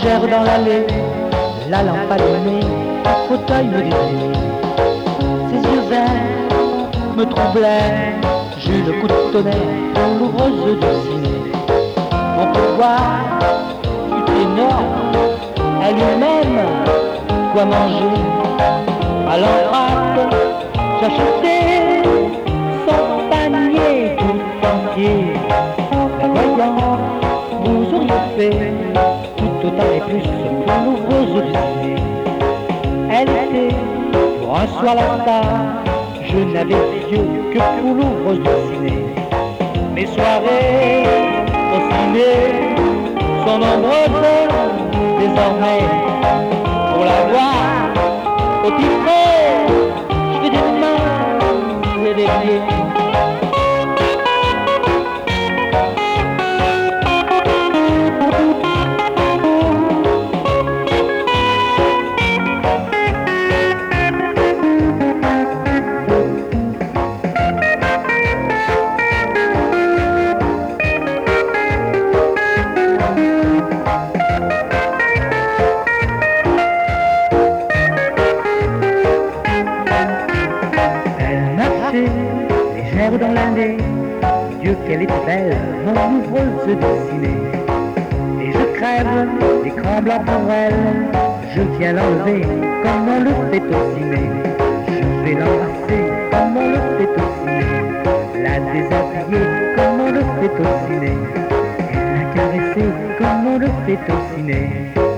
J'erre dans l'allée, la lampe allumée, le fauteuil me désigne. Ses yeux verts me troublaient, j'eus le coup de tonnerre pour l'ouvreuse du ciné. Mon pouvoir fut énorme, elle eut même quoi manger. À l'entracte, j'achetai son panier tout entier. La voyant, vous auriez fait tout autant et plus pour l'ouvreuse du ciné. Elle était pour un soir la star, je n'avais d'yeux que pour l'ouvreuse du ciné. Mes soirées au ciné sont nombreuses désormais. Pour la voir au titre, je fais des mains et des pieds. Légère dans l'année, Dieu qu'elle était belle, mon ouvreuse du ciné. Et je crève l'écran blanc pour elle, je viens l'enlever comme on le fait au ciné. Je vais l'embrasser comme on le fait au ciné, la déshabiller comme on le fait au ciné, et la caresser comme on le fait au ciné.